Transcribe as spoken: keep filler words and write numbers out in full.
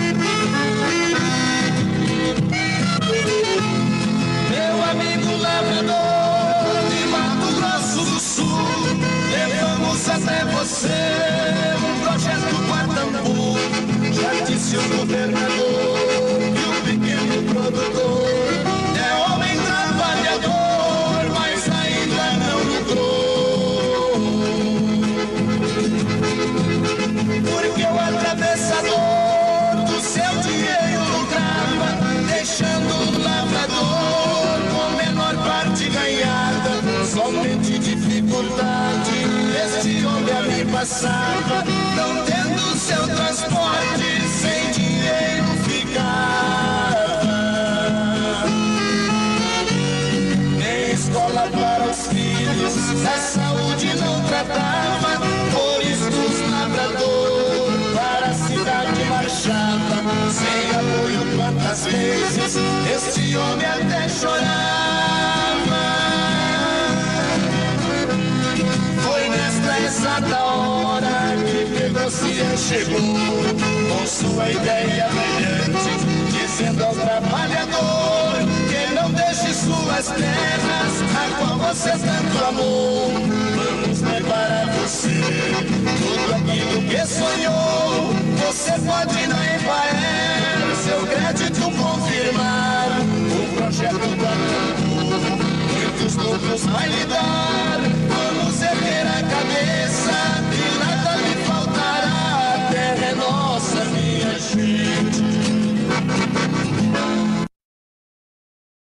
Meu amigo lavrador de Mato Grosso do Sul, levamos até você um projeto Guatambu. Já disse o governador que o pequeno produtor é homem trabalhador, mas ainda não lucrou. Porque o atravessador do seu dinheiro lucrava, deixando o lavrador com menor parte ganhada. Somente dificuldade este homem ali passava, não tendo seu transporte, sem dinheiro ficava. Nem escola para os filhos, a saúde não tratava, por isso os lavrador para a cidade marchava. Sem apoio quantas vezes este homem até chorava. Foi nesta exata hora que Pedrocia chegou com sua ideia brilhante, dizendo ao trabalhador que não deixe suas terras, a qual você tanto amou. Vamos levar a você tudo aquilo que sonhou. Você pode na Embraer seu crédito confirmar. O projeto Guatambu muitos lucros vai lhe dar.